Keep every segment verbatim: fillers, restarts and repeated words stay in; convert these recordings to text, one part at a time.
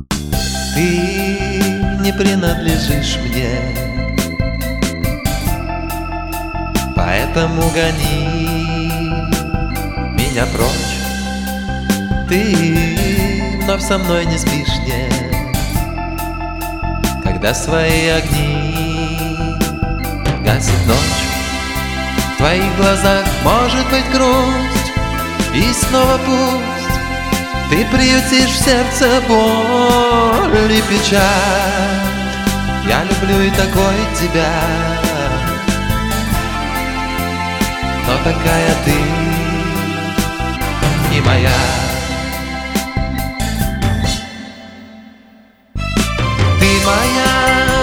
Ты не принадлежишь мне, поэтому гони меня прочь. Ты вновь со мной не спишь, нет, когда свои огни гасит ночь. В твоих глазах может быть грусть, и снова пусть ты приютишь в сердце боль и печаль. Я люблю и такой тебя, но такая ты не моя. Ты моя,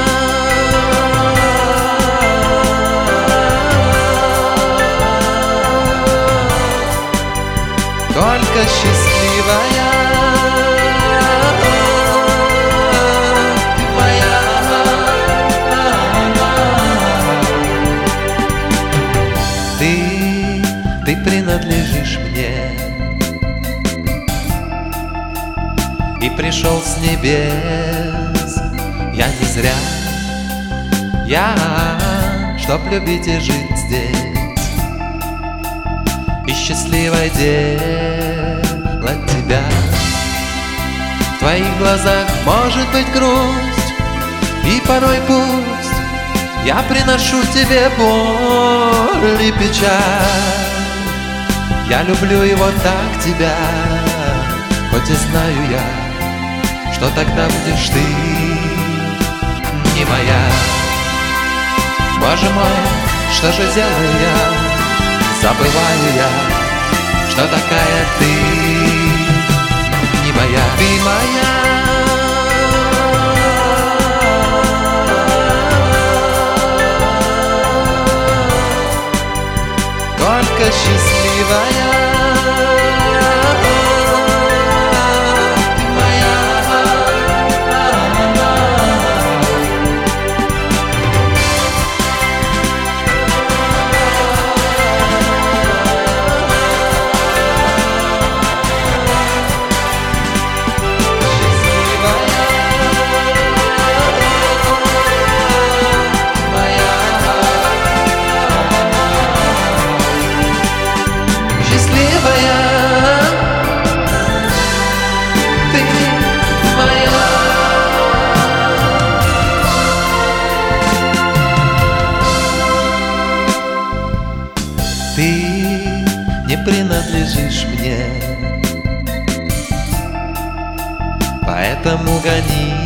только счастливая. Ты моя, ты, ты принадлежишь мне, и пришел с небес я не зря. Я, чтоб любить и жить здесь, и счастливой делать тебя. В твоих глазах может быть грусть, и порой пусть я приношу тебе боль и печаль. Я люблю и вот так тебя, хоть и знаю я, что тогда будешь ты не моя. Боже мой, что же делаю я? Забываю я, что такая ты не моя. Ты моя, только счастливая. Ты не принадлежишь мне, поэтому гони